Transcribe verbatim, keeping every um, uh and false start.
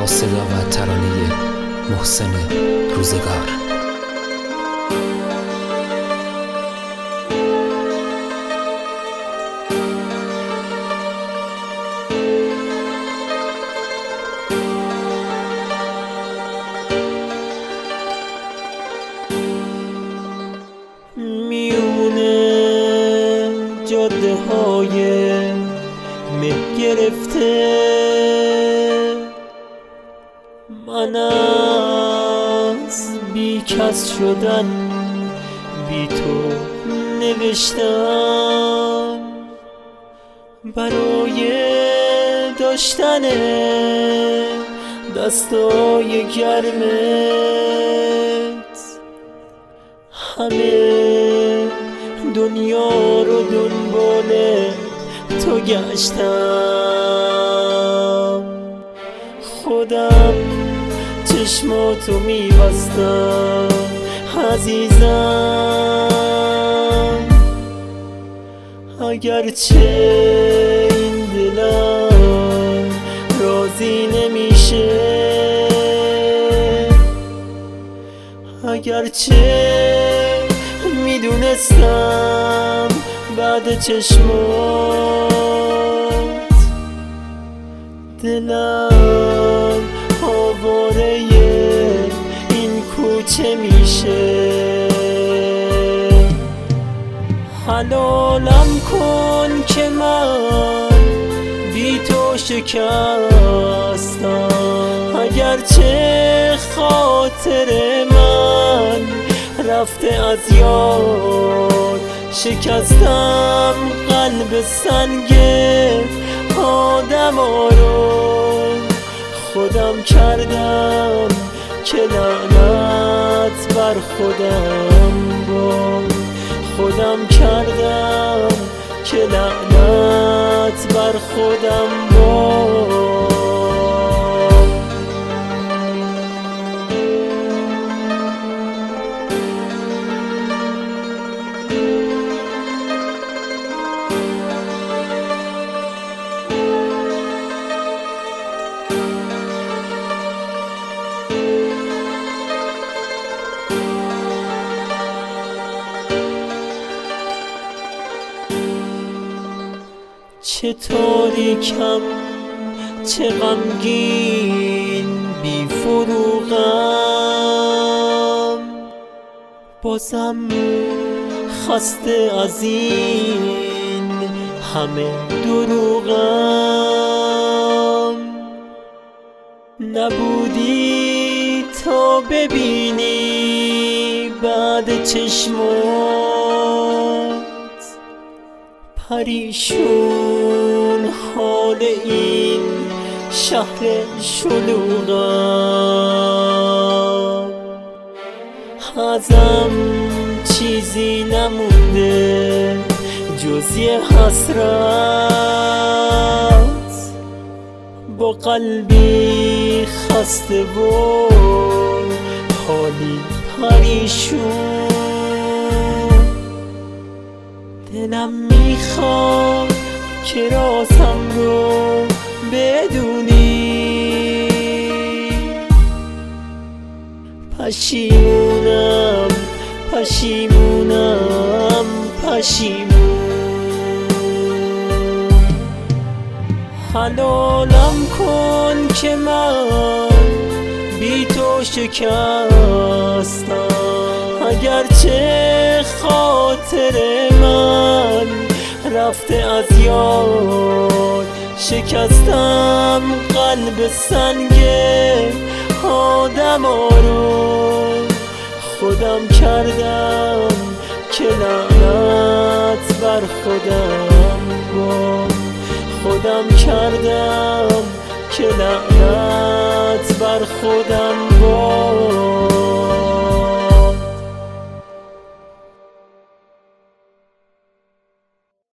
با صدا و ترانه محسن روزگار. میونه جاده های مه گرفته من از بی کس شدن بی تو نوشتم برای داشتن دستای گرمت همه دنیا رو دنبال تو گشتم خودم چشماتو میبستم عزیزم اگرچه این دلم راضی نمیشه اگرچه میدونستم بعد چشمات دلم آواره این کوچه میشه حلالم کن که من بی تو شکستم اگرچه خاطر من رفته از یاد شکستم قلب سنگ آدما رو خودم کردم که لعنت بر خودم با خودم کردم که لعنت بر خودم با چه تاریکم چه غمگین بی فروغم بازم خسته از این همه دروغم نبودی تا ببینی بعد چشمات پریشون حال این شهر شلوغم ازم چیزی نمونده جز یه حسرت با قلبی خسته و حالی پریشون دلم میخواد که رازم رو بدونی پشیمونم پشیمونم پشیمون حلالم کن که من بی تو شکستم اگرچه خاطر من رفته از یاد شکستم قلب سنگ آدما رو خودم کردم که لعنت بر خودم با خودم کردم که لعنت بر خودم